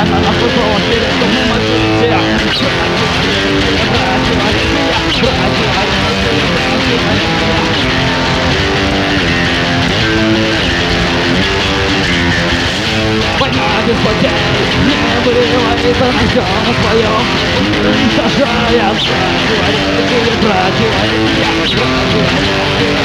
без потерь, не вырывает она все на своем, уничтожая все, говорит, будет противостоять,